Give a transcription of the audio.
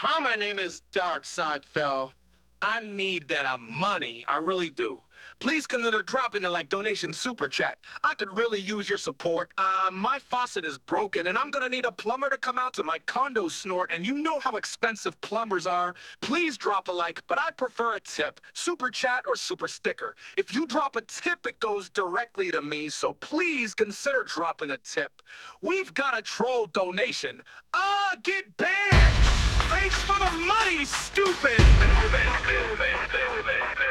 Hi, my name is Dark Seinfeld. I need that money. I really do. Please consider dropping a donation super chat. I could really use your support. My faucet is broken and I'm gonna need a plumber to come out to my condo snort, and you know how expensive plumbers are. Please drop a like, but I prefer a tip. Super chat or super sticker. If you drop a tip, it goes directly to me, so please consider dropping a tip. We've got a troll donation. Get banned! Thanks for the money, stupid!